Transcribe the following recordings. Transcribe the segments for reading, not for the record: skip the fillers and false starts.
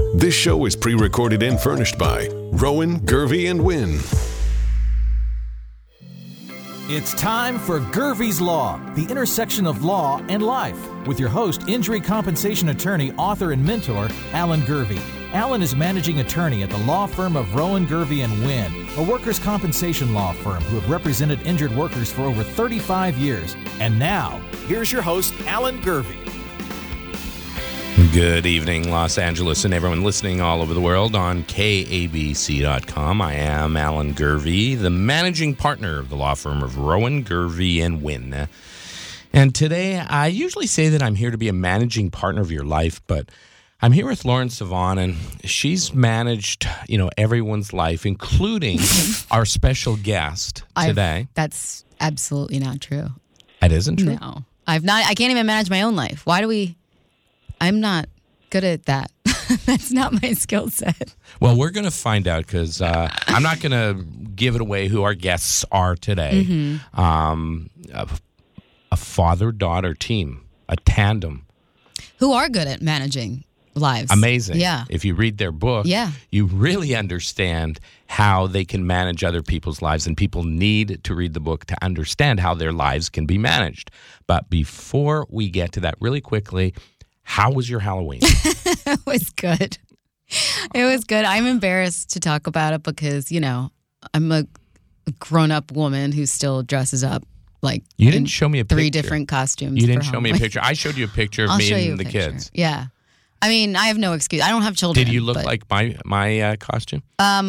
This show is pre-recorded and furnished by Rowan, Gervey, and Wynn. It's time for Gervey's Law, the intersection of law and life, with your host, injury compensation attorney, author, and mentor, Alan Gervey. Alan is managing attorney at the law firm of Rowan, Gervey, and Wynn, a workers' compensation law firm who have represented injured workers for over 35 years. And now, here's your host, Alan Gervey. Good evening, Los Angeles, and everyone listening all over the world on KABC.com. I am Alan Gervey, the managing partner of the law firm of Rowan, Gervey, and Wynn. And today, I usually say that I'm here to be a managing partner of your life, but I'm here with Lauren Savon, and she's managed, everyone's life, including our special guest today. That's absolutely not true. It isn't true? No. I can't even manage my own life. I'm not good at that. That's not my skill set. Well, we're going to find out because I'm not going to give it away who our guests are today. Mm-hmm. A father-daughter team, a tandem. Who are good at managing lives. Amazing. Yeah. If you read their book, you really understand how they can manage other people's lives, and people need to read the book to understand how their lives can be managed. But before we get to that, really quickly, how was your Halloween? It was good. It was good. I'm embarrassed to talk about it because, I'm a grown-up woman who still dresses up like you didn't show me a three picture. Different costumes. You didn't show me a picture. I showed you a picture of me and the kids. Yeah. I mean, I have no excuse. I don't have children. Did you look like my costume?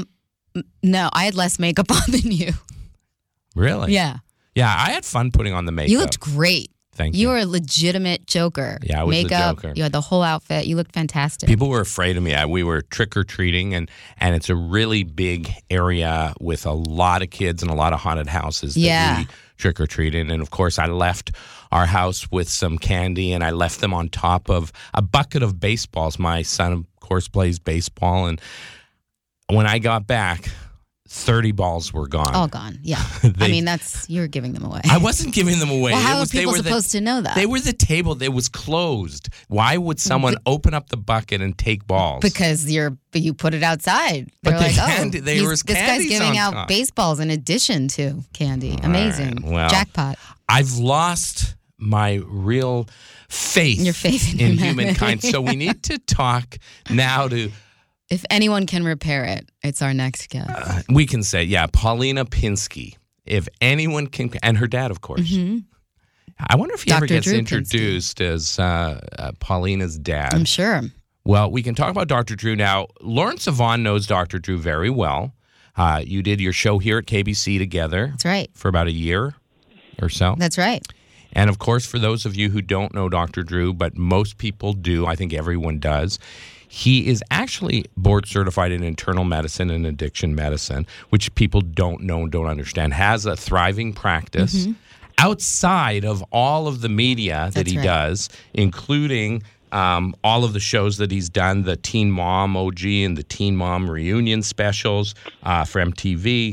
No, I had less makeup on than you. Really? Yeah. Yeah, I had fun putting on the makeup. You looked great. Thank you. You were a legitimate Joker. Yeah, I was makeup, the Joker. You had the whole outfit. You looked fantastic. People were afraid of me. We were trick-or-treating, and it's a really big area with a lot of kids and a lot of haunted houses that we trick-or-treated. And, of course, I left our house with some candy, and I left them on top of a bucket of baseballs. My son, of course, plays baseball, and when I got back, 30 balls were gone. All gone, yeah. You're giving them away. I wasn't giving them away. Well, how are people supposed to know that? They were the table. It was closed. Why would someone open up the bucket and take balls? Because you put it outside. They're this guy's giving out baseballs in addition to candy. Amazing. Right, well, jackpot. I've lost my real faith, in humankind. So we need to talk now to... If anyone can repair it, it's our next guest. We can say, Paulina Pinsky. If anyone can, and her dad, of course. Mm-hmm. I wonder if he ever gets introduced as Paulina's dad. I'm sure. Well, we can talk about Dr. Drew now. Lauren Savon knows Dr. Drew very well. You did your show here at KBC together. That's right. For about a year or so. That's right. And, of course, for those of you who don't know Dr. Drew, but most people do, I think everyone does, he is actually board certified in internal medicine and addiction medicine, which people don't know and don't understand, has a thriving practice outside of all of the media that he does, including all of the shows that he's done, the Teen Mom OG and the Teen Mom reunion specials for MTV.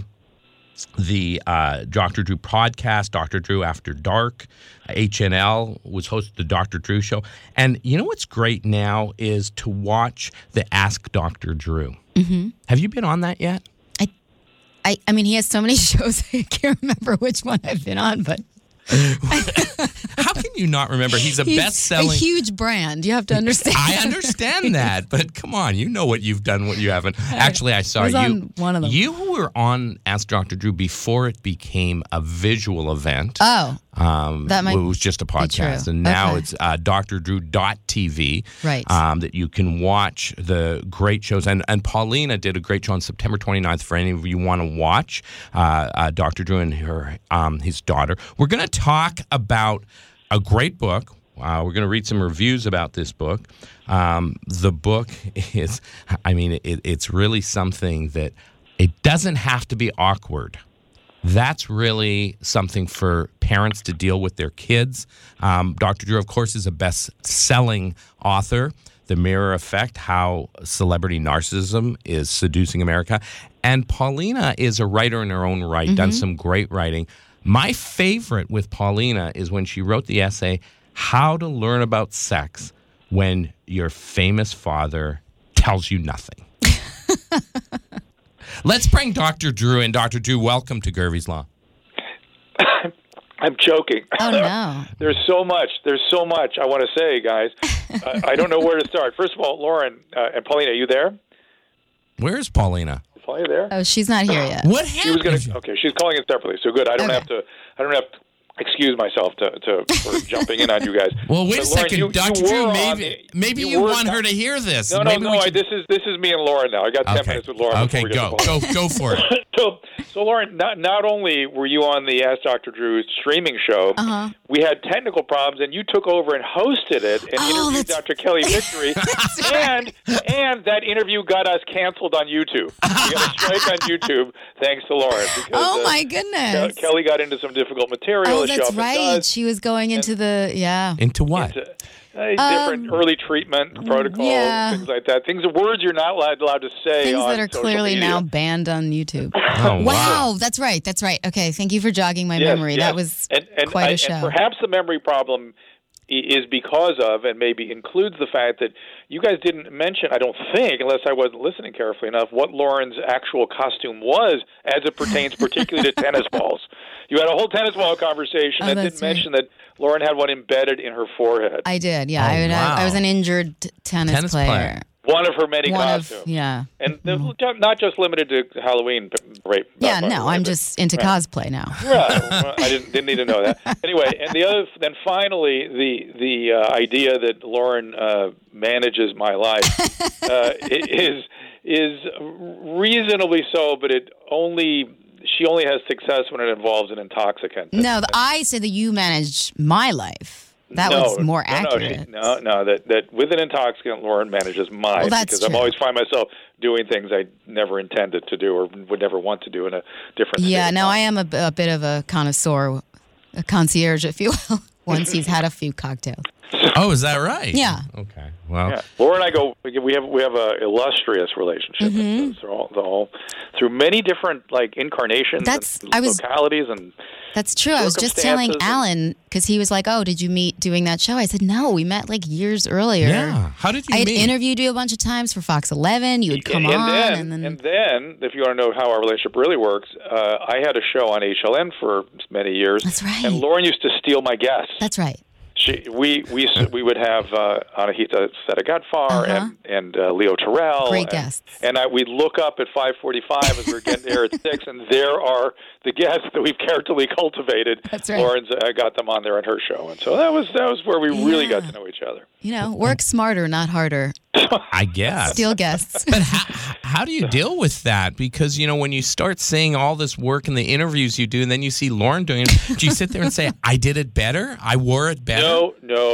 The Dr. Drew podcast, Dr. Drew After Dark, HNL was hosted the Dr. Drew show. And you know what's great now is to watch the Ask Dr. Drew. Mm-hmm. Have you been on that yet? I mean, he has so many shows, I can't remember which one I've been on, but... How can you not remember? He's best-selling... a huge brand. You have to understand. I understand that, but come on. You know what you've done, what you haven't. Actually, I saw you. On one of them. You were on Ask Dr. Drew before it became a visual event. Oh. That might it was just a podcast, and now it's drdrew.tv, right? That you can watch the great shows. And Paulina did a great show on September 29th for any of you want to watch Dr. Drew and his daughter. We're going to talk about a great book. We're going to read some reviews about this book. The book is, it's really something that it doesn't have to be awkward. That's really something for parents to deal with their kids. Dr. Drew, of course, is a best-selling author. The Mirror Effect, How Celebrity Narcissism is Seducing America. And Paulina is a writer in her own right, done some great writing. My favorite with Paulina is when she wrote the essay, How to Learn About Sex When Your Famous Father tells you nothing. Let's bring Dr. Drew in. Dr. Drew, welcome to Gervie's Law. I'm joking. Oh, no. There's so much I want to say, guys. I don't know where to start. First of all, Lauren and Paulina, are you there? Where's Paulina? Is Paulina there? Oh, she's not here yet. What She was happened? going to. Okay, she's calling it separately. So good. I don't have to excuse myself for jumping in on you guys. Well, wait But a Lauren, second, you Dr. were Drew. on Maybe the- you were want not- her to hear this. No, Maybe we should- This is me and Lauren now. I got 10 minutes with Lauren. Okay, before we get to go for it. So Lauren, not only were you on the Ask Dr. Drew streaming show, we had technical problems, and you took over and hosted it and interviewed Dr. Kelly Victory, and that interview got us canceled on YouTube. We got a strike on YouTube thanks to Lauren. Because, my goodness. Kelly got into some difficult material. Oh, as she that's often right. does. She was going into Into what? Different early treatment protocols, things like that. Words you're not allowed to say. things on that are social clearly media. now banned on YouTube. Oh, Wow, that's right. Okay, thank you for jogging my memory. Yes. That was and quite a show. And perhaps the memory problem is because of, and maybe includes the fact that you guys didn't mention, I don't think, unless I wasn't listening carefully enough, what Lauren's actual costume was as it pertains particularly to tennis balls. You had a whole tennis ball conversation and didn't mention that Lauren had one embedded in her forehead. I did, yeah. Oh, wow. I was an injured tennis player. One of her many costumes. And not just limited to Halloween. Right? Yeah, no, I'm just into cosplay now. Well, I didn't need to know that. Anyway, and then finally, the idea that Lauren manages my life is reasonably so, but she only has success when it involves an intoxicant. No, I said that you manage my life. That was more accurate. No, that with an intoxicant, Lauren manages mine. Well, that's because true. I always find myself doing things I never intended to do or would never want to do in a different state Yeah, of no, mind. I am a bit of a connoisseur, a concierge, if you will, once he's had a few cocktails. Oh, is that right? Yeah. Okay. Well, Yeah. Laura and I we have a illustrious relationship. Mm-hmm. Through many different incarnations and localities and That's true. I was just telling Alan because he was like, "Oh, did you meet doing that show?" I said, "No, we met years earlier." yeah. How did you I had meet? interviewed you a bunch of times for Fox 11. You would come on, and then if you want to know how our relationship really works, I had a show on HLN for many years. That's right. And Lauren used to steal my guests. That's right. We would have Anahita Setagatfar and Leo Terrell. Great guests. And we'd look up at 5:45 as we were getting there at 6, and there are the guests that we've carefully cultivated. That's right. Lauren's got them on there on her show, and so that was where we really got to know each other. Work smarter, not harder. I guess. Steal guests. But how do you deal with that? Because, when you start seeing all this work in the interviews you do, and then you see Lauren doing it, do you sit there and say, I did it better? I wore it better? No.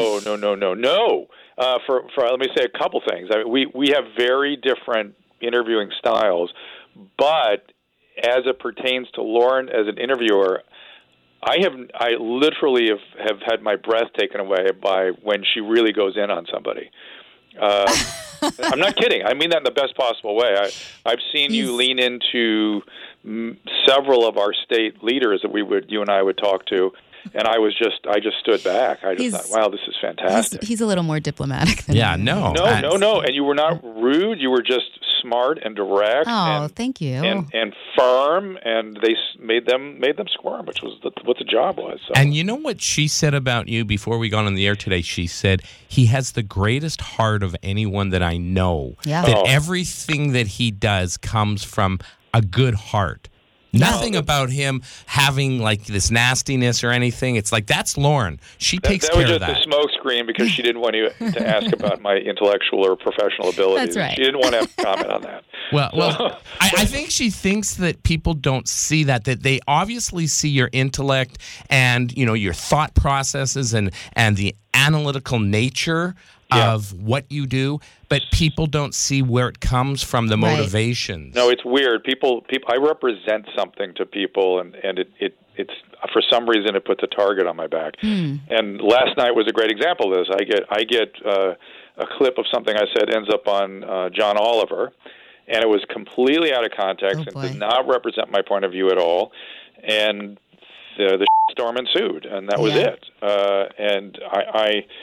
For let me say a couple things. I mean, we have very different interviewing styles, but as it pertains to Lauren as an interviewer, I literally have had my breath taken away by when she really goes in on somebody. I'm not kidding. I mean that in the best possible way. I've seen you lean into several of our state leaders that you and I would talk to, and I just stood back. I just thought, wow, this is fantastic. He's a little more diplomatic than me. No. No. And you were not rude. You were just smart and direct. Oh, and, thank you. And firm, and they made them squirm, which was what the job was. So. And you know what she said about you before we got on the air today? She said he has the greatest heart of anyone that I know. Yeah. That everything that he does comes from a good heart. Nothing about him having this nastiness or anything. It's that's Lauren. She takes care of that. That was just a smoke screen because she didn't want to ask about my intellectual or professional abilities. That's right. She didn't want to have a comment on that. Well, I think she thinks that people don't see that they obviously see your intellect and, your thought processes and the analytical nature of what you do, but people don't see where it comes from, the motivations. No, it's weird. People. I represent something to people, and it's for some reason it puts a target on my back. And last night was a great example of this. I get a clip of something I said ends up on John Oliver, and it was completely out of context and did not represent my point of view at all. And the storm ensued, and that was it. And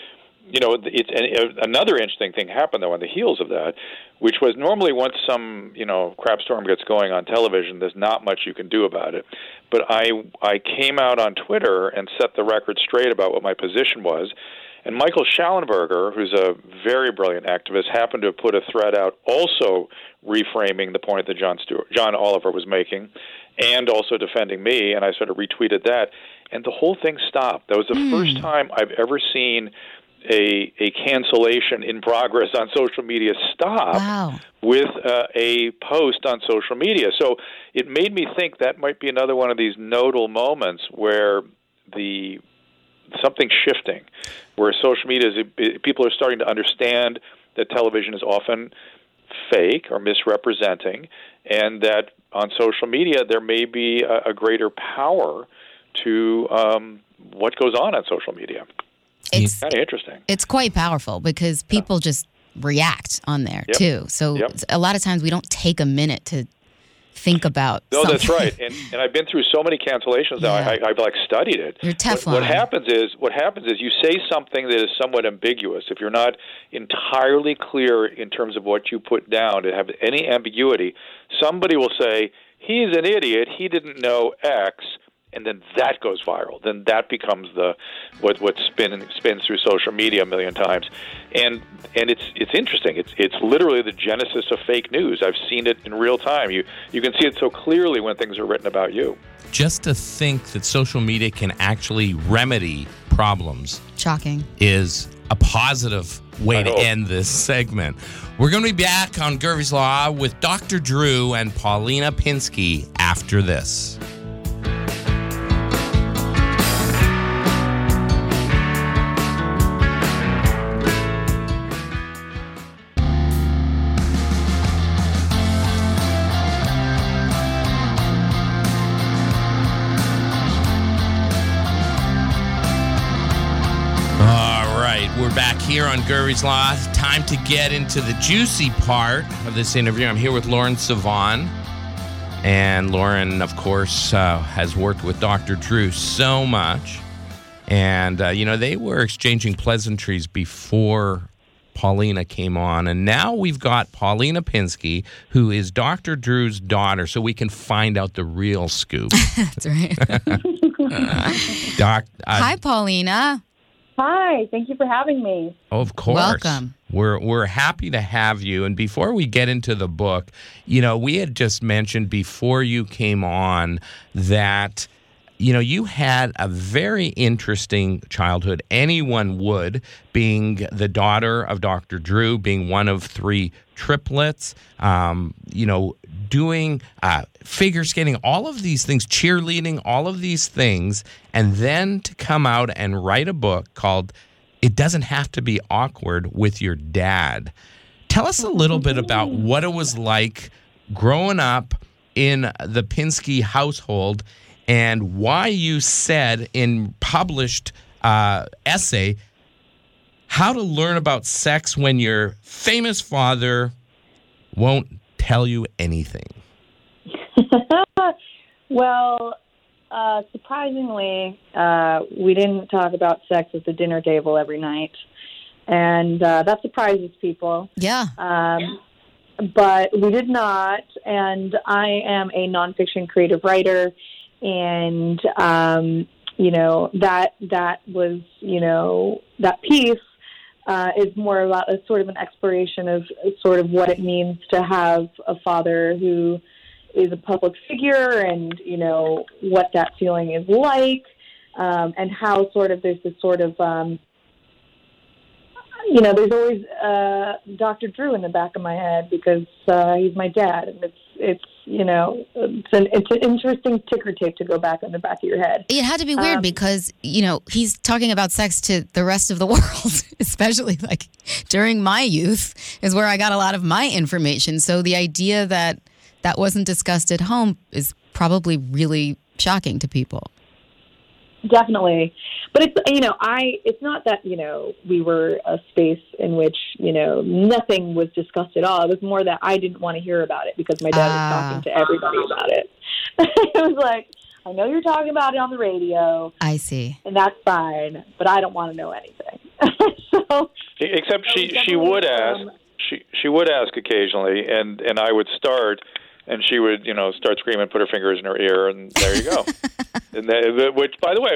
another interesting thing happened though on the heels of that, which was normally once some crap storm gets going on television, there's not much you can do about it. But I came out on Twitter and set the record straight about what my position was. And Michael Schallenberger, who's a very brilliant activist, happened to have put a thread out also reframing the point that John Oliver was making and also defending me, and I sort of retweeted that. And the whole thing stopped. That was the first time I've ever seen a cancellation in progress on social media stop with a post on social media. So it made me think that might be another one of these nodal moments where something's shifting, where social media people are starting to understand that television is often fake or misrepresenting, and that on social media there may be a greater power to what goes on social media. It's kind of interesting. It's quite powerful because people just react on there too. So a lot of times we don't take a minute to think about something. That's right. And I've been through so many cancellations now. I've studied it. You're Teflon. What happens is you say something that is somewhat ambiguous. If you're not entirely clear in terms of what you put down, to have any ambiguity, somebody will say, he's an idiot, he didn't know X, and then that goes viral. Then that becomes what spins through social media a million times, and it's interesting. It's literally the genesis of fake news. I've seen it in real time. You can see it so clearly when things are written about you. Just to think that social media can actually remedy problems, shocking, is a positive way to end this segment. We're going to be back on Gervie's Law with Dr. Drew and Paulina Pinsky after this. We're back here on Gervie's Law. Time to get into the juicy part of this interview. I'm here with Lauren Savon. And Lauren, of course, has worked with Dr. Drew so much. And, they were exchanging pleasantries before Paulina came on. And now we've got Paulina Pinsky, who is Dr. Drew's daughter, so we can find out the real scoop. That's right. Hi, Paulina. Hi, thank you for having me. Oh, of course. Welcome. We're happy to have you. And before we get into the book, we had just mentioned before you came on that, you had a very interesting childhood. Anyone would, being the daughter of Dr. Drew, being one of three triplets, doing figure skating, all of these things, cheerleading, all of these things, and then to come out and write a book called It Doesn't Have to Be Awkward with Your Dad. Tell us a little bit about what it was like growing up in the Pinsky household and why you said in published essay how to learn about sex when your famous father won't tell you anything. Well, surprisingly, we didn't talk about sex at the dinner table every night, and that surprises people. Yeah. But we did not, and I am a nonfiction creative writer, and that was that piece is more about a sort of an exploration of sort of what it means to have a father who is a public figure, and what that feeling is like, and how sort of there's this sort of there's always Dr. Drew in the back of my head because he's my dad, and it's an interesting ticker tape to go back on the back of your head. It had to be weird because, he's talking about sex to the rest of the world, especially like during my youth is where I got a lot of my information. So the idea that wasn't discussed at home is probably really shocking to people. Definitely. But it's not that, we were a space in which, nothing was discussed at all. It was more that I didn't want to hear about it because my dad was talking to everybody about it. It was like, I know you're talking about it on the radio. I see. And that's fine, but I don't want to know anything. So So, except she definitely, would ask. She would ask occasionally, and I would start, and she would start screaming, put her fingers in her ear, and there you go. And which, by the way,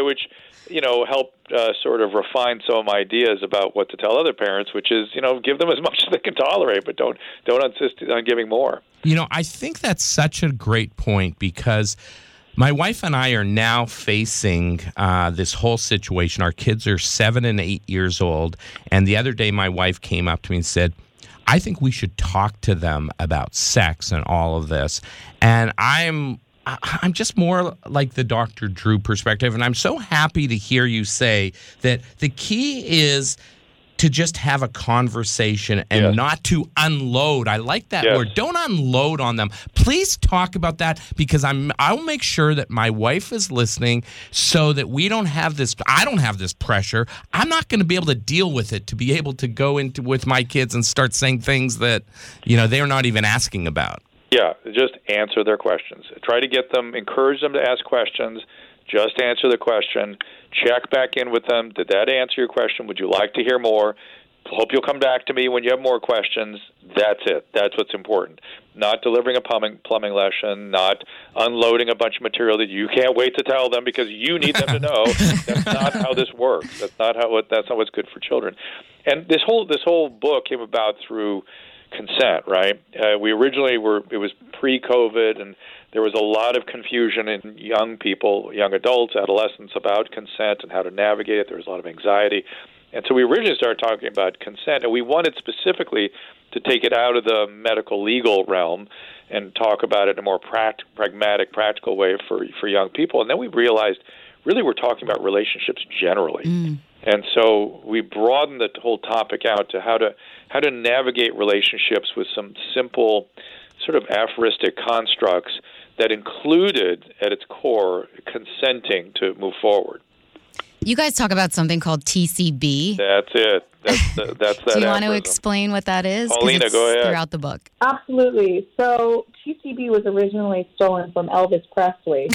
helped sort of refine some ideas about what to tell other parents, which is give them as much as they can tolerate, but don't insist on giving more. I think that's such a great point, because my wife and I are now facing this whole situation. Our kids are 7 and 8 years old, and the other day my wife came up to me and said, I think we should talk to them about sex and all of this. And I'm just more like the Dr. Drew perspective, and I'm so happy to hear you say that the key is to just have a conversation and not to unload. I like that word. Don't unload on them. Please talk about that, because I'll make sure that my wife is listening so that we don't have this. I don't have this pressure. I'm not going to be able to deal with it, to be able to go into with my kids and start saying things that they're not even asking about. Yeah, just answer their questions. Try to encourage them to ask questions. Just answer the question. Check back in with them. Did that answer your question? Would you like to hear more? Hope you'll come back to me when you have more questions. That's it. That's what's important. Not delivering a plumbing lesson, not unloading a bunch of material that you can't wait to tell them because you need them to know. That's not how this works. That's not what's good for children. And this whole book came about through consent, right? We originally it was pre-COVID, and there was a lot of confusion in young adults, adolescents, about consent and how to navigate it. There was a lot of anxiety. And so we originally started talking about consent, and we wanted specifically to take it out of the medical legal realm and talk about it in a more pragmatic, practical way for young people. And then we realized really we're talking about relationships generally. And so we broadened the whole topic out to how to navigate relationships with some simple sort of aphoristic constructs that included at its core consenting to move forward. You guys talk about something called TCB. That's it. That's that. Do you want to aphorism. explain what that is? Paulina, go ahead. Throughout the book. Absolutely. So TCB was originally stolen from Elvis Presley.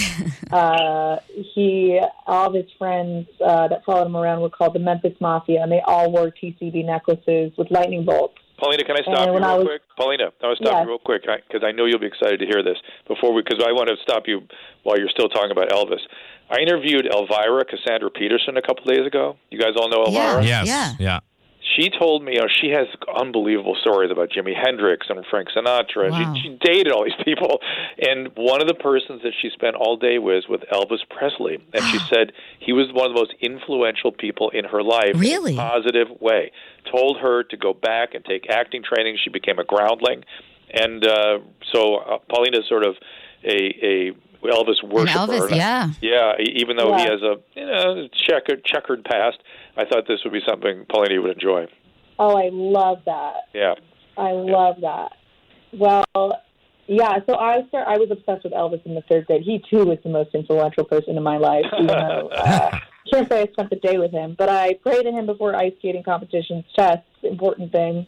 All of his friends that followed him around were called the Memphis Mafia, and they all wore TCB necklaces with lightning bolts. Paulina, can I stop you real quick? Paulina, I want to stop you real quick because I know you'll be excited to hear this because I want to stop you while you're still talking about Elvis. I interviewed Elvira Cassandra Peterson a couple days ago. You guys all know Elvira? Yes. Yeah. She told me, she has unbelievable stories about Jimi Hendrix and Frank Sinatra. Wow. She dated all these people. And one of the persons that she spent all day with Elvis Presley. And she said he was one of the most influential people in her life. Really? In a positive way. Told her to go back and take acting training. She became a groundling. And so Paulina's sort of a Elvis worshiper. Elvis, yeah. Yeah, even though he has a checkered past, I thought this would be something Paulina would enjoy. Oh, I love that. Yeah. I love that. Well, yeah, so I was obsessed with Elvis in the third grade. He, too, was the most influential person in my life, even though can't say I spent the day with him. But I prayed to him before ice skating competitions, tests, important things.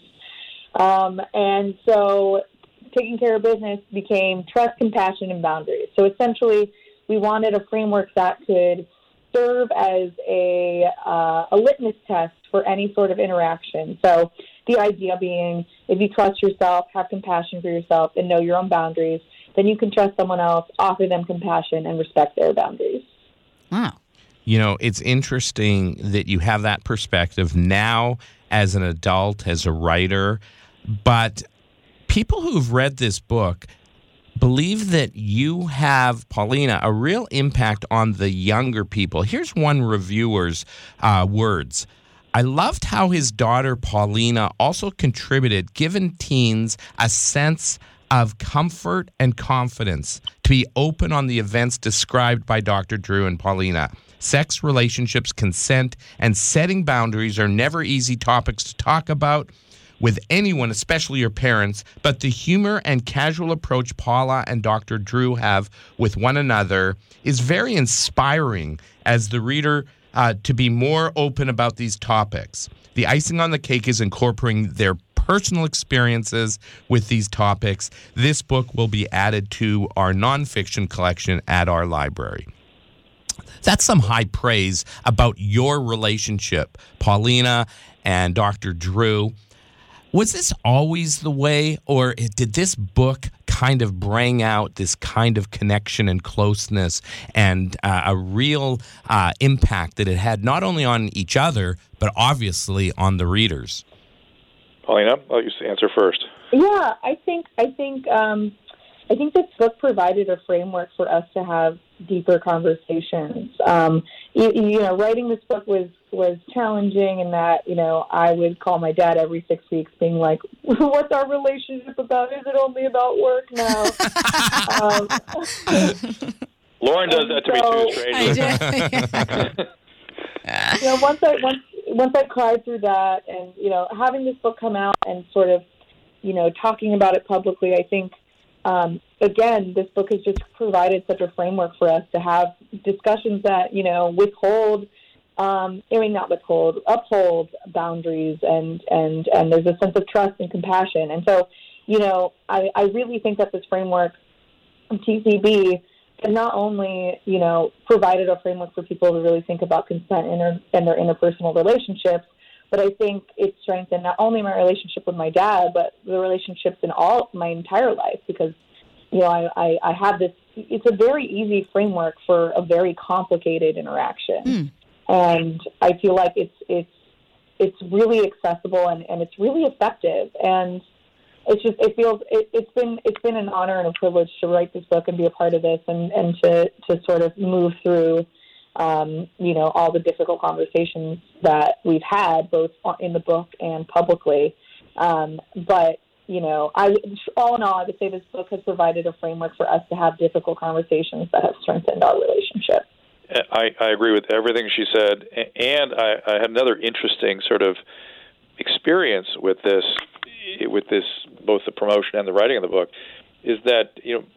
And so taking care of business became trust, compassion, and boundaries. So essentially, we wanted a framework that could serve as a litmus test for any sort of interaction. So the idea being, if you trust yourself, have compassion for yourself, and know your own boundaries, then you can trust someone else, offer them compassion, and respect their boundaries. Wow. It's interesting that you have that perspective now as an adult, as a writer, but people who've read this book believe that you have, Paulina, a real impact on the younger people. Here's one reviewer's words. I loved how his daughter, Paulina, also contributed, giving teens a sense of comfort and confidence to be open on the events described by Dr. Drew and Paulina. Sex, relationships, consent, and setting boundaries are never easy topics to talk about with anyone, especially your parents, but the humor and casual approach Paula and Dr. Drew have with one another is very inspiring as the reader to be more open about these topics. The icing on the cake is incorporating their personal experiences with these topics. This book will be added to our nonfiction collection at our library. That's some high praise about your relationship, Paulina and Dr. Drew. Was this always the way, or did this book kind of bring out this kind of connection and closeness and a real impact that it had not only on each other, but obviously on the readers? Paulina, I'll let you answer first. Yeah, I think this book provided a framework for us to have deeper conversations. Writing this book was challenging in that, I would call my dad every 6 weeks being like, what's our relationship about? Is it only about work now? Lauren does that to me too, strangely. Once I cried through that and, having this book come out and sort of, talking about it publicly, I think, again, this book has just provided such a framework for us to have discussions that, uphold boundaries and there's a sense of trust and compassion. And so, I really think that this framework of TCB has not only, provided a framework for people to really think about consent and their interpersonal relationships, but I think it strengthened not only my relationship with my dad, but the relationships in my entire life, because, I have this, it's a very easy framework for a very complicated interaction. And I feel like it's really accessible and it's really effective. And it's been an honor and a privilege to write this book and be a part of this and to sort of move through, all the difficult conversations that we've had, both in the book and publicly. But all in all, I would say this book has provided a framework for us to have difficult conversations that have strengthened our relationship. I agree with everything she said, and I had another interesting sort of experience with this, both the promotion and the writing of the book, is that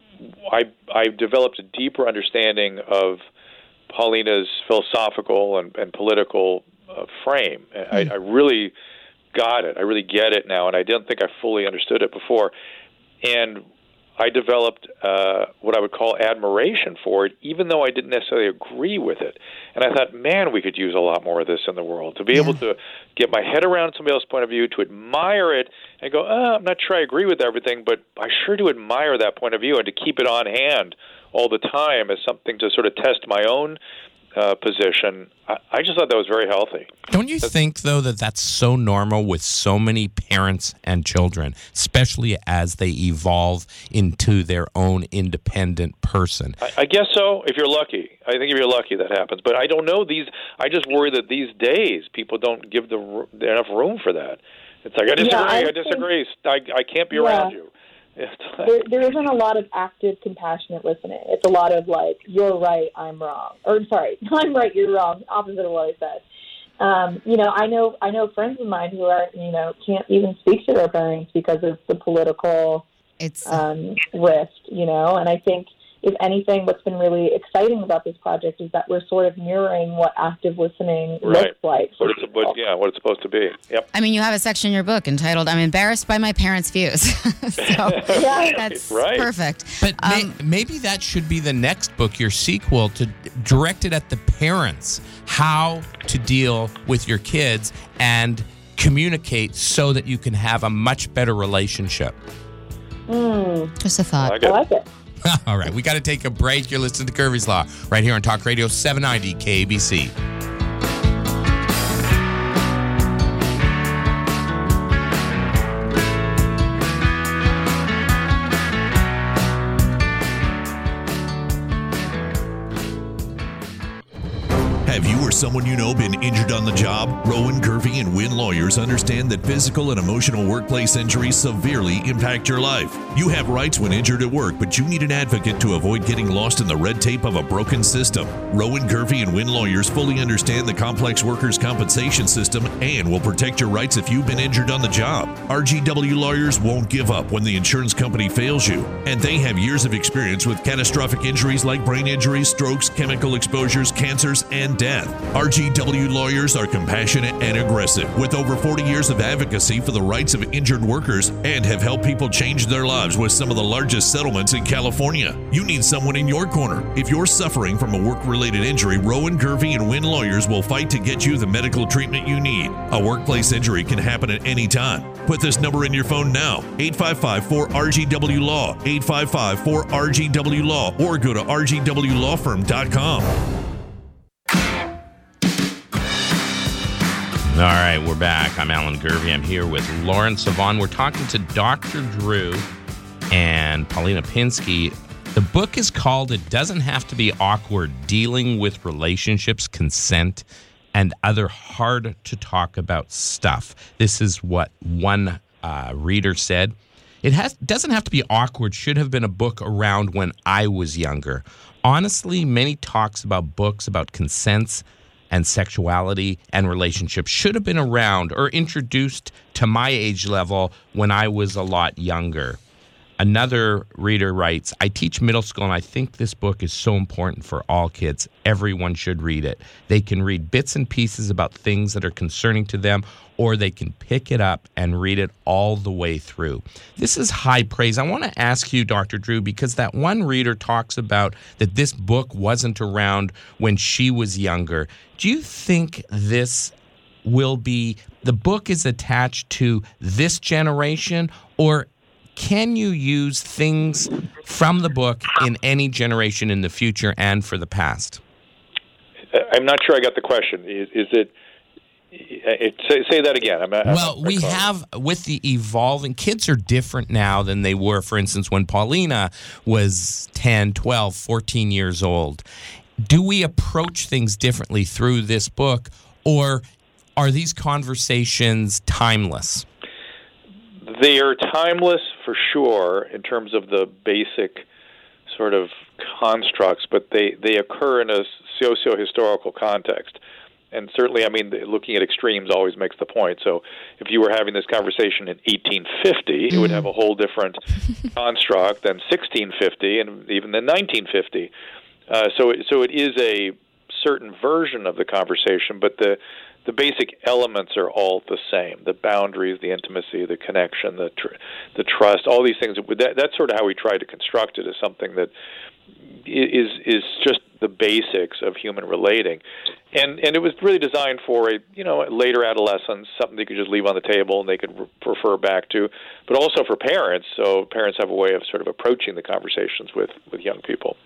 I developed a deeper understanding of Paulina's philosophical and political frame. I really got it. I really get it now, and I didn't think I fully understood it before. And I developed what I would call admiration for it, even though I didn't necessarily agree with it. And I thought, man, we could use a lot more of this in the world, to be able to get my head around somebody else's point of view, to admire it and go, I'm not sure I agree with everything, but I sure do admire that point of view, and to keep it on hand all the time as something to sort of test my own position. I just thought that was very healthy. Don't you think, though, that that's so normal with so many parents and children, especially as they evolve into their own independent person? I guess so, if you're lucky. I think if you're lucky, that happens. But I don't know. I just worry that these days people don't give enough room for that. It's like, I disagree. I can't be around you. There isn't a lot of active, compassionate listening. It's a lot of like, you're right, I'm wrong. Or sorry, I'm right, you're wrong. Opposite of what I said. I know friends of mine who are, can't even speak to their parents because of the political rift, and I think, if anything, what's been really exciting about this project is that we're sort of mirroring what active listening looks like. What it's supposed to be. Yep. I mean, you have a section in your book entitled, "I'm Embarrassed by My Parents' Views." So that's perfect. But maybe that should be the next book, your sequel, directed at the parents, how to deal with your kids and communicate so that you can have a much better relationship. Just a thought. I like it. All right, we got to take a break. You're listening to Curvy's Law right here on Talk Radio 790 KBC. Have you or someone you know been injured on the job? Rowan, Gervey, and Wynn lawyers understand that physical and emotional workplace injuries severely impact your life. You have rights when injured at work, but you need an advocate to avoid getting lost in the red tape of a broken system. Rowan, Gervey, and Wynn lawyers fully understand the complex workers' compensation system and will protect your rights if you've been injured on the job. RGW lawyers won't give up when the insurance company fails you, and they have years of experience with catastrophic injuries like brain injuries, strokes, chemical exposures, cancers, and death. RGW Lawyers are compassionate and aggressive with over 40 years of advocacy for the rights of injured workers and have helped people change their lives with some of the largest settlements in California. You need someone in your corner. If you're suffering from a work-related injury, Rowan, Gervey, and Wynn Lawyers will fight to get you the medical treatment you need. A workplace injury can happen at any time. Put this number in your phone now, 855-4RGW-LAW, 855-4RGW-LAW, or go to rgwlawfirm.com. All right, we're back. I'm Alan Gervey. I'm here with Lauren Savon. We're talking to Dr. Drew and Paulina Pinsky. The book is called It Doesn't Have to Be Awkward, Dealing with Relationships, Consent, and Other Hard-to-Talk-About Stuff. This is what one reader said. Doesn't have to be awkward, should have been a book around when I was younger. Honestly, many talks about books about consents and sexuality and relationships should have been around or introduced to my age level when I was a lot younger. Another reader writes, I teach middle school and I think this book is so important for all kids. Everyone should read it. They can read bits and pieces about things that are concerning to them, or they can pick it up and read it all the way through. This is high praise. I want to ask you, Dr. Drew, because that one reader talks about that this book wasn't around when she was younger. Do you think this will be, the book is attached to this generation, or can you use things from the book in any generation in the future and for the past? I'm not sure I got the question. Is it say that again. We have, with the evolving, kids are different now than they were, for instance, when Paulina was 10, 12, 14 years old. Do we approach things differently through this book, or are these conversations timeless? They are timeless for sure in terms of the basic sort of constructs, but they occur in a socio-historical context. And certainly, I mean, looking at extremes always makes the point. So if you were having this conversation in 1850, it would have a whole different construct than 1650 and even than 1950. So it is a certain version of the conversation, but the basic elements are all the same. The boundaries, the intimacy, the connection, the trust, all these things. That's sort of how we try to construct it, as something that is just the basics of human relating. And it was really designed for a later adolescence, something they could just leave on the table and they could refer back to, but also for parents. So parents have a way of sort of approaching the conversations with young people.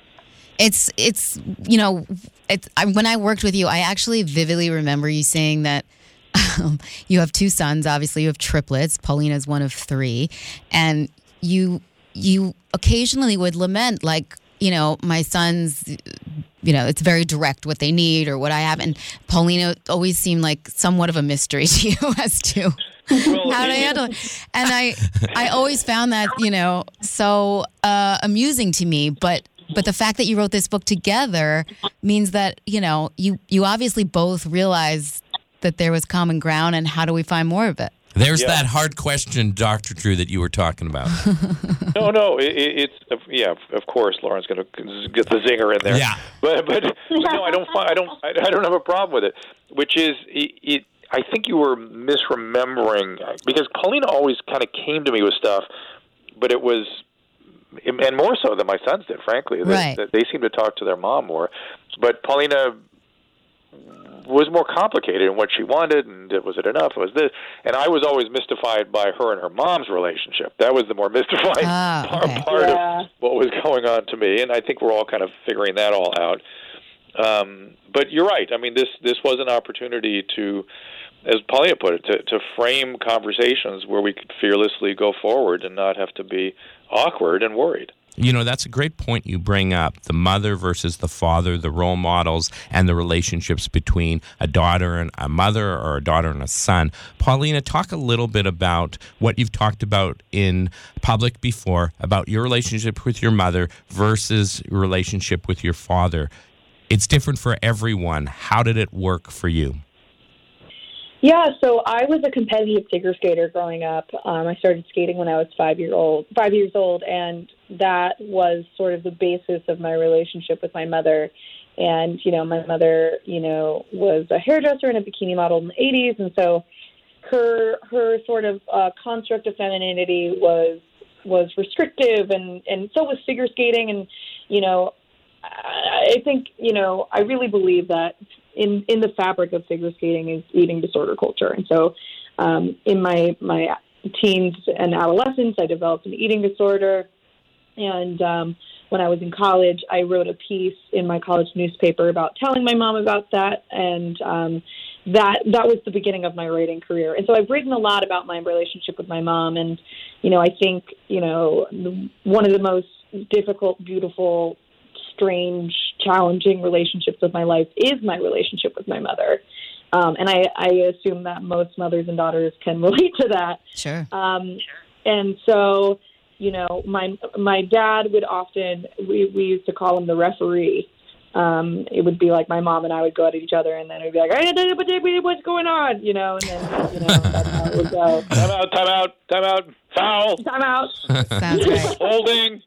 When I worked with you, I actually vividly remember you saying that you have two sons. Obviously, you have triplets. Paulina's one of three, and you occasionally would lament, like, my sons, it's very direct what they need or what I have, and Paulina always seemed like somewhat of a mystery to you as to how to handle it. And I always found that so amusing to me, But the fact that you wrote this book together means that, you obviously both realized that there was common ground, and how do we find more of it? There's that hard question, Dr. Drew, that you were talking about. No, it's of course, Lauren's going to get the zinger in there. Yeah. But no, I don't have a problem with it. Which is, I think you were misremembering, because Paulina always kind of came to me with stuff, but it was, and more so than my sons did, frankly. Right. They seem to talk to their mom more. But Paulina was more complicated in what she wanted, and was it enough? Was this? And I was always mystified by her and her mom's relationship. That was the more mystifying part of what was going on to me, and I think we're all kind of figuring that all out. But you're right. I mean, this was an opportunity to, as Paulina put it, to frame conversations where we could fearlessly go forward and not have to be awkward and worried. That's a great point you bring up, the mother versus the father, the role models, and the relationships between a daughter and a mother, or a daughter and a son. Paulina, talk a little bit about what you've talked about in public before, about your relationship with your mother versus your relationship with your father. It's different for everyone. How did it work for you? Yeah, so I was a competitive figure skater growing up. I started skating when I was 5 years old, and that was sort of the basis of my relationship with my mother, And, my mother, was a hairdresser and a bikini model in the 80s. And so her sort of construct of femininity was restrictive, and so was figure skating. And, I think, I really believe that in the fabric of figure skating is eating disorder culture. And so in my teens and adolescence, I developed an eating disorder. And when I was in college, I wrote a piece in my college newspaper about telling my mom about that. And that was the beginning of my writing career. And so I've written a lot about my relationship with my mom. And, I think, one of the most difficult, beautiful, strange, challenging relationships of my life is my relationship with my mother. And I assume that most mothers and daughters can relate to that. Sure. And so, my dad would often, we used to call him the referee. It would be like my mom and I would go at each other, and then it'd be like, hey, what's going on? And then, that's how it would go. Time out, foul. Time out. Sounds great. Holding.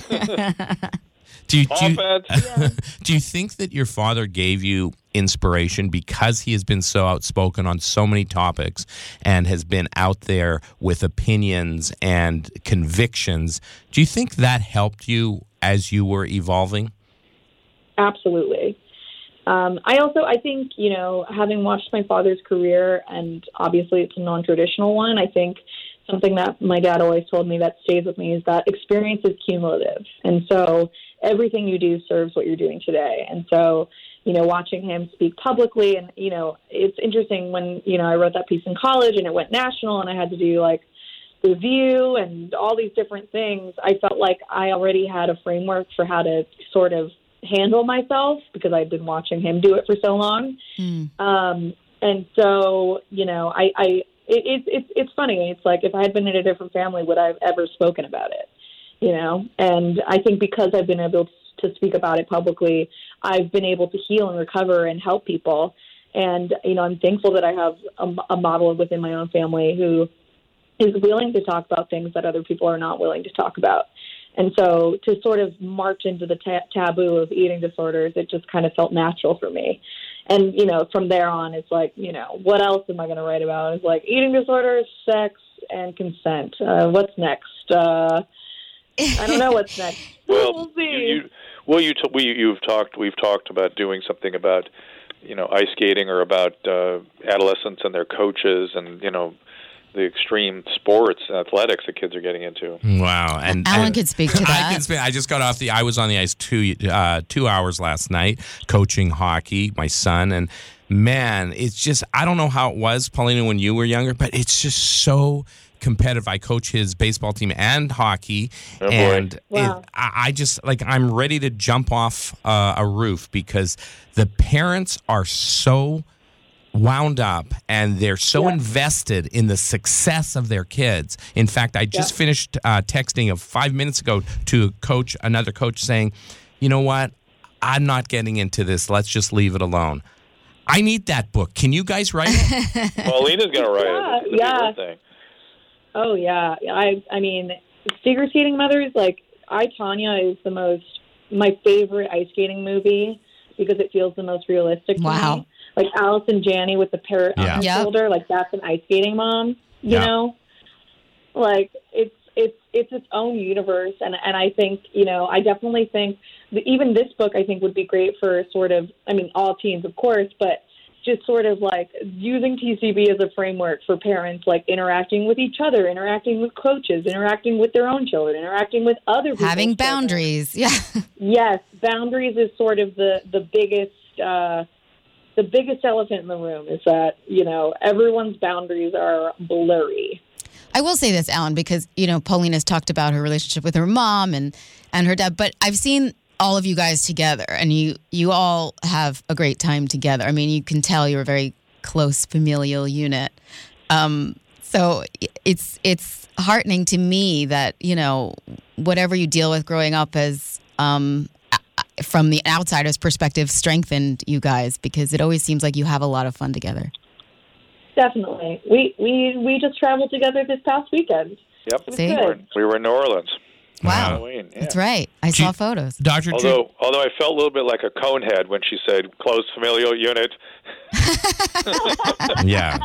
Do you think that your father gave you inspiration because he has been so outspoken on so many topics and has been out there with opinions and convictions? Do you think that helped you as you were evolving? Absolutely. I think, having watched my father's career, and obviously it's a non-traditional one, I think something that my dad always told me that stays with me is that experience is cumulative. And so everything you do serves what you're doing today. And so, watching him speak publicly, and, it's interesting when, I wrote that piece in college and it went national and I had to do like The View and all these different things. I felt like I already had a framework for how to sort of handle myself because I'd been watching him do it for so long. And so, it's funny. It's like, if I had been in a different family, would I have ever spoken about it? And I think because I've been able to speak about it publicly, I've been able to heal and recover and help people. And, I'm thankful that I have a model within my own family who is willing to talk about things that other people are not willing to talk about. And so to sort of march into the taboo of eating disorders, it just kind of felt natural for me. And, from there on, it's like, what else am I going to write about? It's like eating disorders, sex, and consent. What's next? I don't know what's next. Well, we'll see. We've talked about doing something about, ice skating, or about adolescents and their coaches, and, the extreme sports and athletics that kids are getting into. Wow. And Alan could speak to that. I just got off I was on the ice 2 hours last night coaching hockey, my son, and man, it's just, I don't know how it was, Paulina, when you were younger, but it's just so competitive. I coach his baseball team and hockey, and wow. I just, I'm ready to jump off a roof because the parents are so wound up and they're so invested in the success of their kids. In fact, I just finished texting 5 minutes ago to another coach saying, you know what, I'm not getting into this. Let's just leave it alone. I need that book. Can you guys write it? Paulina's going to write it. It's thing. Oh, yeah. I mean, figure skating mothers, I, Tonya is my favorite ice skating movie because it feels the most realistic to me. Like Allison Janney with the parrot on her shoulder, that's an ice skating mom, you know? It's its own universe. And I think, I definitely think that even this book, I think, would be great for sort of, all teens, of course, but just sort of using TCB as a framework for parents, interacting with each other, interacting with coaches, interacting with their own children, interacting with other people. Having boundaries. Yeah. Yes. Boundaries is sort of the biggest elephant in the room is that, everyone's boundaries are blurry. I will say this, Alan, because, Paulina's talked about her relationship with her mom and her dad, but I've seen all of you guys together, and you all have a great time together. You can tell you're a very close familial unit. So it's heartening to me that, whatever you deal with growing up as from the outsider's perspective strengthened you guys, because it always seems like you have a lot of fun together. Definitely. We just traveled together this past weekend. Yep. See? We were in New Orleans. Wow. Halloween. Yeah. That's right. I saw photos. Dr. Although I felt a little bit like a conehead when she said close familial unit. Yeah.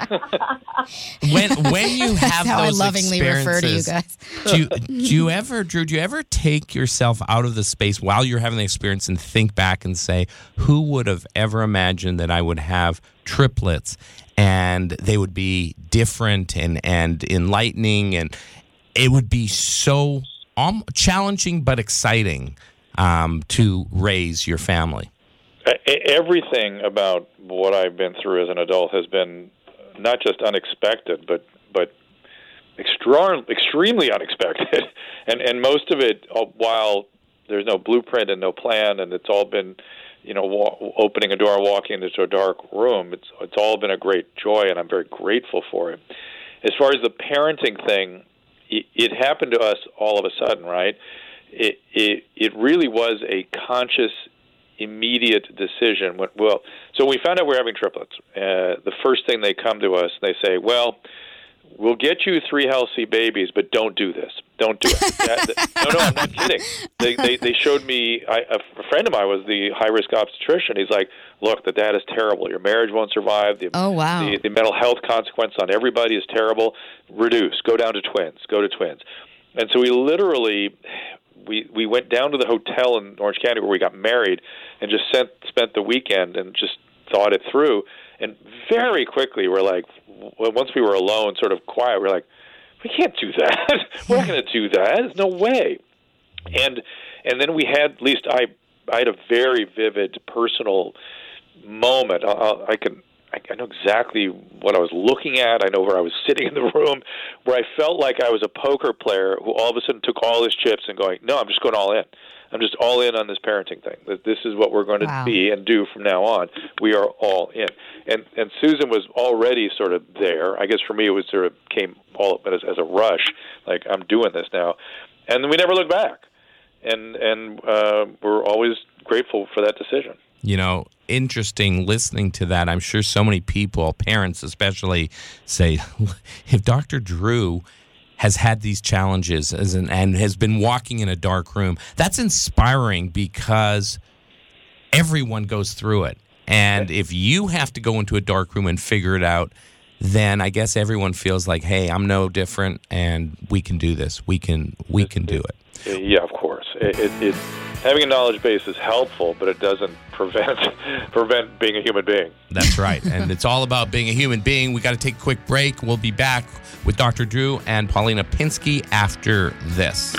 When you have That's how I those lovingly refer to you experiences, guys. do you ever, Drew, do you ever take yourself out of the space while you're having the experience and think back and say, who would have ever imagined that I would have triplets and they would be different and enlightening, and it would be so challenging but exciting to raise your family? Everything about what I've been through as an adult has been not just unexpected, but extremely unexpected. And most of it, while there's no blueprint and no plan, and it's all been, opening a door, walking into a dark room, it's all been a great joy, and I'm very grateful for it. As far as the parenting thing, it happened to us all of a sudden, right? It really was a conscious, immediate decision. So we found out we're having triplets. The first thing they come to us, they say, well, we'll get you 3 healthy babies, but don't do this. Don't do it. No, I'm not kidding. They showed me, a friend of mine was the high-risk obstetrician. He's like, look, the data is terrible. Your marriage won't survive. Oh, wow. The mental health consequence on everybody is terrible. Reduce. Go down to twins. Go to twins. And so we literally... We went down to the hotel in Orange County where we got married and just spent the weekend and just thought it through. And very quickly, we're like, once we were alone, sort of quiet, we're like, we can't do that. We're not going to do that. There's no way. And then we had, at least I had a very vivid personal moment. I know exactly what I was looking at. I know where I was sitting in the room, where I felt like I was a poker player who all of a sudden took all his chips and going, no, I'm just going all in. I'm just all in on this parenting thing. That this is what we're going to be and do from now on. We are all in. And Susan was already sort of there. I guess for me it was sort of came all up as a rush, like I'm doing this now. And we never looked back. And we're always grateful for that decision. Interesting listening to that. I'm sure so many people, parents especially, say, if Dr. Drew has had these challenges and has been walking in a dark room, that's inspiring because everyone goes through it. And if you have to go into a dark room and figure it out, then I guess everyone feels like, hey, I'm no different and we can do this. We can do it. Yeah, of course. It having a knowledge base is helpful, but it doesn't prevent being a human being. That's right. And it's all about being a human being. We got to take a quick break. We'll be back with Dr. Drew and Paulina Pinsky after this.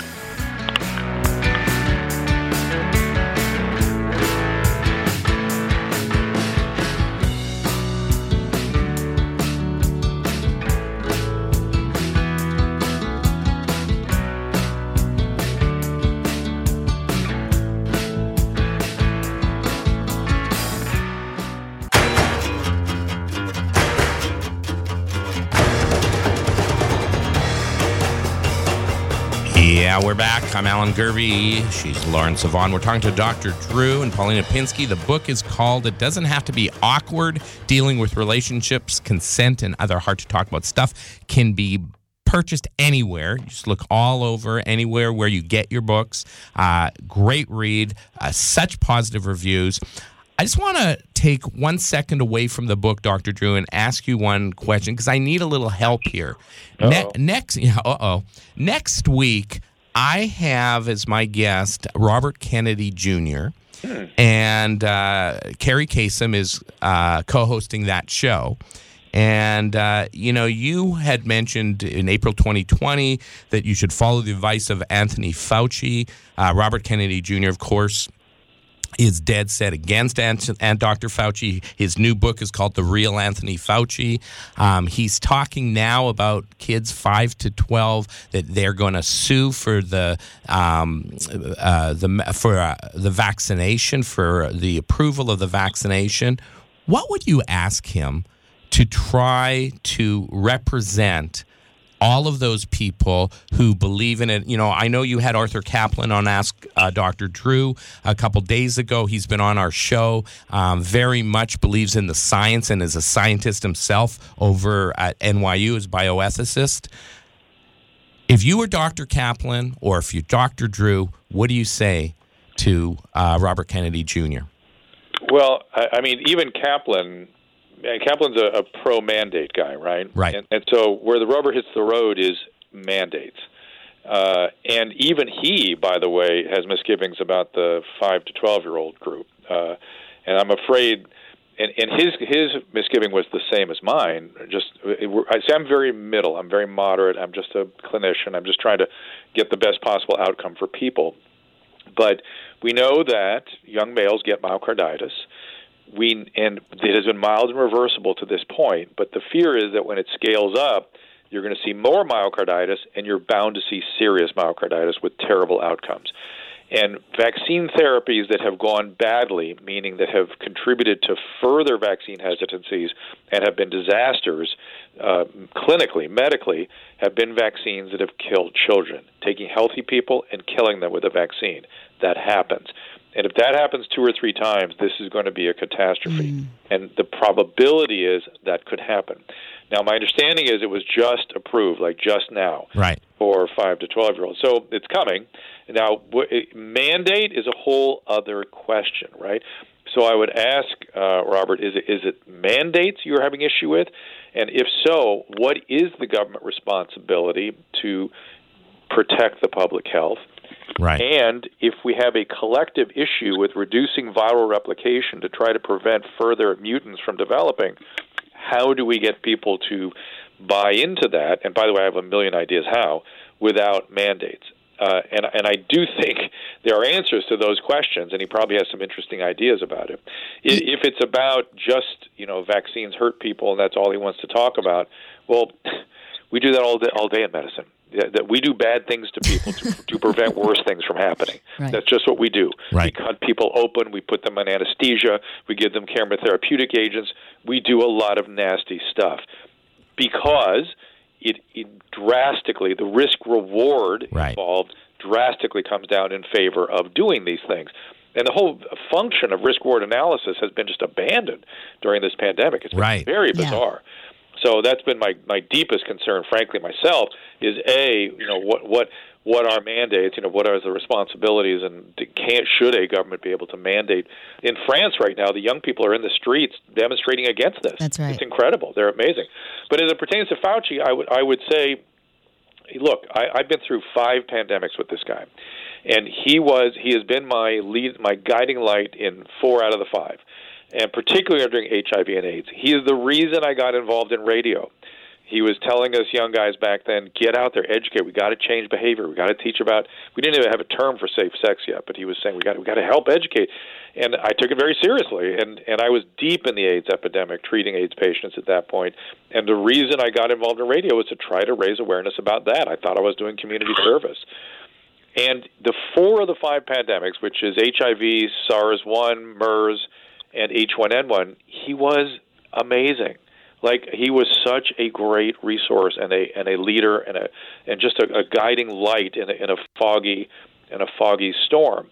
Yeah, we're back. I'm Alan Gervey. She's Lauren Savon. We're talking to Dr. Drew and Paulina Pinsky. The book is called It Doesn't Have to Be Awkward. Dealing with Relationships, Consent, and Other Hard-to-Talk-About Stuff can be purchased anywhere. You just look all over, anywhere where you get your books. Great read. Such positive reviews. I just want to take 1 second away from the book, Dr. Drew, and ask you one question because I need a little help here. Next week, I have as my guest Robert Kennedy Jr. And Carrie Kasem is co-hosting that show. And, you had mentioned in April 2020 that you should follow the advice of Anthony Fauci. Robert Kennedy Jr., of course, is dead set against and Dr. Fauci. His new book is called The Real Anthony Fauci. He's talking now about kids 5 to 12 that they're going to sue for the vaccination, for the approval of the vaccination. What would you ask him to try to represent all of those people who believe in it? I know you had Arthur Kaplan on Ask Dr. Drew a couple days ago. He's been on our show, very much believes in the science and is a scientist himself over at NYU as bioethicist. If you were Dr. Kaplan or if you're Dr. Drew, what do you say to Robert Kennedy Jr.? Well, I mean, even Kaplan's a pro-mandate guy, right? Right. And so where the rubber hits the road is mandates. And even he, by the way, has misgivings about the 5 to 12-year-old group. And I'm afraid, and his misgiving was the same as mine. I say I'm very middle. I'm very moderate. I'm just a clinician. I'm just trying to get the best possible outcome for people. But we know that young males get myocarditis. And it has been mild and reversible to this point. But the fear is that when it scales up, you're going to see more myocarditis, and you're bound to see serious myocarditis with terrible outcomes. And vaccine therapies that have gone badly, meaning that have contributed to further vaccine hesitancies and have been disasters clinically, medically, have been vaccines that have killed children, taking healthy people and killing them with a vaccine. That happens. And if that happens 2 or 3 times, this is going to be a catastrophe. And the probability is that could happen. Now, my understanding is it was just approved, like just now, right, for 5 to 12-year-olds. So it's coming. Now, mandate is a whole other question, right? So I would ask, Robert, is it mandates you're having issue with? And if so, what is the government responsibility to protect the public health? Right. And if we have a collective issue with reducing viral replication to try to prevent further mutants from developing, how do we get people to buy into that? And by the way, I have a million ideas how, without mandates. And I do think there are answers to those questions, and he probably has some interesting ideas about it. If it's about just, vaccines hurt people and that's all he wants to talk about, well, we do that all day in medicine. That we do bad things to people to prevent worse things from happening. Right. That's just what we do. Right. We cut people open. We put them on anesthesia. We give them chemotherapeutic agents. We do a lot of nasty stuff because it drastically, the risk-reward involved drastically comes down in favor of doing these things. And the whole function of risk-reward analysis has been just abandoned during this pandemic. It's been very bizarre. Yeah. So that's been my deepest concern, frankly, myself, is what are mandates? What are the responsibilities, and should a government be able to mandate? In France right now, the young people are in the streets demonstrating against this. That's right. It's incredible. They're amazing. But as it pertains to Fauci, I would say, look, I've been through 5 pandemics with this guy, and he has been my guiding light in 4 out of the 5. And particularly during HIV and AIDS. He is the reason I got involved in radio. He was telling us young guys back then, get out there, educate. We got to change behavior. We got to teach about. We didn't even have a term for safe sex yet, but he was saying we got to help educate. And I took it very seriously. And I was deep in the AIDS epidemic, treating AIDS patients at that point. And the reason I got involved in radio was to try to raise awareness about that. I thought I was doing community service. And the 4 of the 5 pandemics, which is HIV, SARS-1, MERS, and H1N1, he was amazing. Like, he was such a great resource and a leader and just a guiding light in a foggy storm.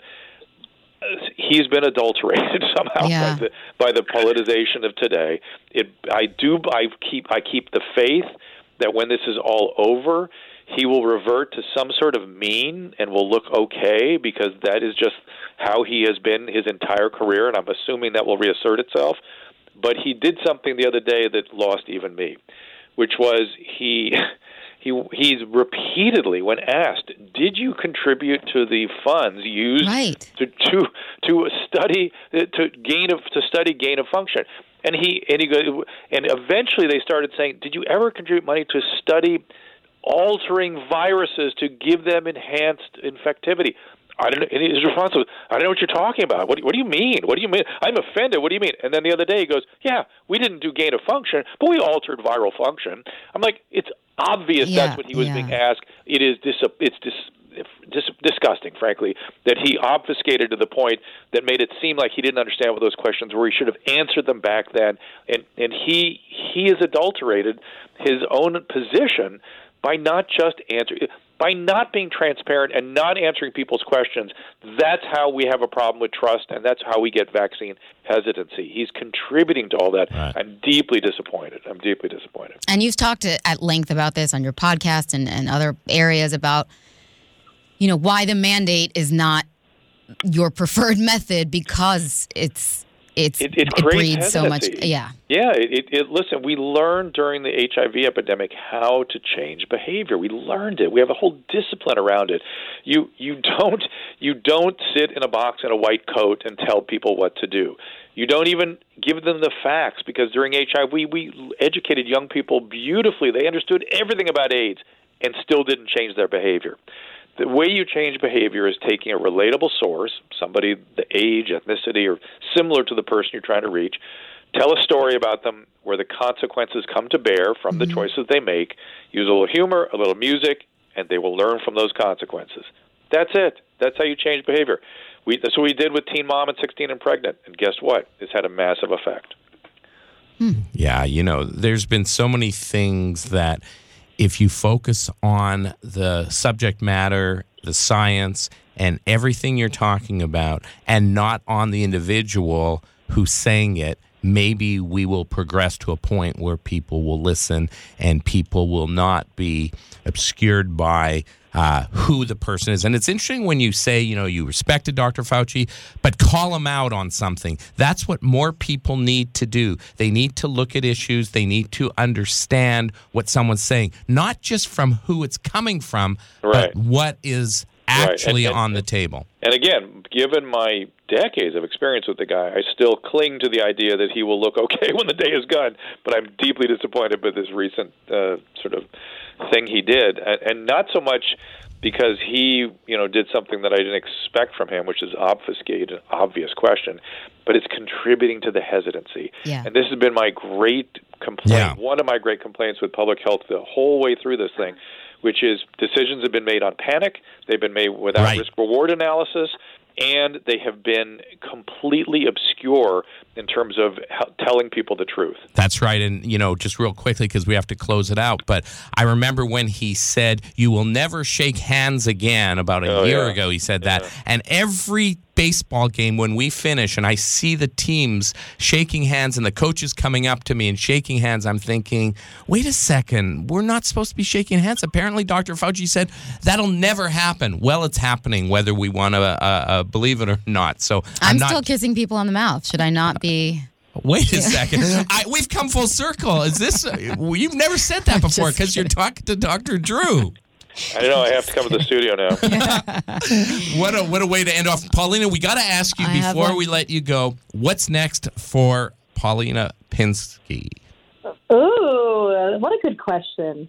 He's been adulterated somehow by the politicization of today. I keep the faith that when this is all over, he will revert to some sort of mean and will look okay, because that is just how he has been his entire career, and I'm assuming that will reassert itself. But he did something the other day that lost even me, which was he's repeatedly, when asked, did you contribute to the funds used to study gain of function? And eventually they started saying, did you ever contribute money to study altering viruses to give them enhanced infectivity? I don't know. And his response was, I don't know what you're talking about. What do you mean? What do you mean? I'm offended. What do you mean? And then the other day he goes, yeah, we didn't do gain of function, but we altered viral function. I'm like, it's obvious that's what he was being asked. It's disgusting, frankly, that he obfuscated to the point that made it seem like he didn't understand what those questions were. He should have answered them back then. And he has adulterated his own position by not just By not being transparent and not answering people's questions, that's how we have a problem with trust, and that's how we get vaccine hesitancy. He's contributing to all that. Right. I'm deeply disappointed. And you've talked at length about this on your podcast and other areas about, why the mandate is not your preferred method, because it breeds so much. Yeah. Yeah. Listen, we learned during the HIV epidemic how to change behavior. We learned it. We have a whole discipline around it. You don't sit in a box in a white coat and tell people what to do. You don't even give them the facts, because during HIV we educated young people beautifully. They understood everything about AIDS and still didn't change their behavior. The way you change behavior is taking a relatable source, somebody the age, ethnicity, or similar to the person you're trying to reach, tell a story about them where the consequences come to bear from the choices they make, use a little humor, a little music, and they will learn from those consequences. That's it. That's how you change behavior. That's what we did with Teen Mom at 16 and Pregnant, and guess what? It's had a massive effect. Yeah, there's been so many things that if you focus on the subject matter, the science, and everything you're talking about, and not on the individual who's saying it, maybe we will progress to a point where people will listen and people will not be obscured by who the person is. And it's interesting when you say, you respected Dr. Fauci, but call him out on something. That's what more people need to do. They need to look at issues. They need to understand what someone's saying, not just from who it's coming from, right, but what is actually on the table. And again, given my decades of experience with the guy, I still cling to the idea that he will look okay when the day is gone, but I'm deeply disappointed with this recent sort of thing he did, and not so much because he did something that I didn't expect from him, which is obfuscate an obvious question, but it's contributing to the hesitancy. Yeah. And this has been my great complaint, one of my great complaints with public health the whole way through this thing, which is decisions have been made on panic, they've been made without risk-reward analysis, and they have been completely obscure in terms of telling people the truth. That's right. And, just real quickly, because we have to close it out, but I remember when he said, you will never shake hands again, about a year ago, he said that. And every baseball game when we finish and I see the teams shaking hands and the coaches coming up to me and shaking hands, I'm thinking, wait a second, we're not supposed to be shaking hands. Apparently Dr. Fauci said that'll never happen. Well, it's happening whether we want to believe it or not. So I'm still kissing people on the mouth. Should I not be? Wait a second. We've come full circle. Is this? You've never said that before because you're talking to Dr. Drew. I know. I have to come to the studio now. What a way to end off. Paulina, we got to ask you before we let you go, what's next for Paulina Pinsky? Oh, what a good question.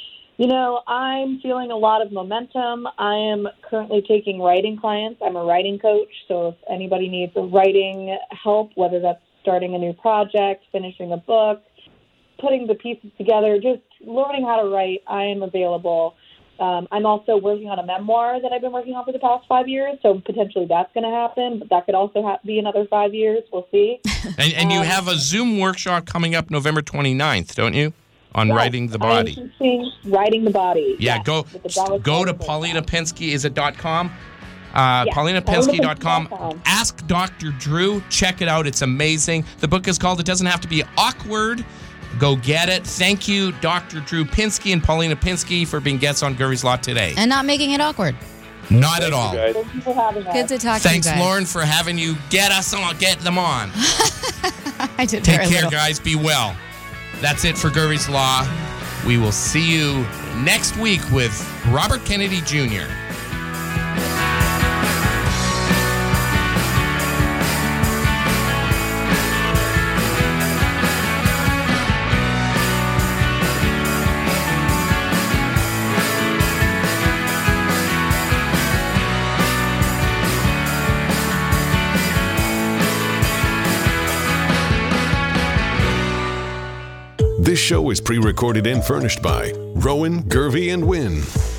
I'm feeling a lot of momentum. I am currently taking writing clients. I'm a writing coach, so if anybody needs writing help, whether that's starting a new project, finishing a book, putting the pieces together, just learning how to write, I am available. I'm also working on a memoir that I've been working on for the past 5 years, so potentially that's going to happen, but that could also be another 5 years. We'll see. And you have a Zoom workshop coming up November 29th, don't you? On Writing the Body. I'm teaching Writing the Body. Yeah, yes, go to Paulina Pinsky. Is it .com? PaulinaPinsky.com. Ask Dr. Drew. Check it out. It's amazing. The book is called It Doesn't Have to Be Awkward. Go get it. Thank you, Dr. Drew Pinsky and Paulina Pinsky, for being guests on Gervie's Law today. And not making it awkward. Not at all. Thank you for having us. Good to talk to you guys. Thanks, Lauren, for having you get them on. I did Take very care, little. guys. Be well. That's it for Gervie's Law. We will see you next week with Robert Kennedy Jr. This show is pre-recorded and furnished by Rowan, Gervie, and Wynn.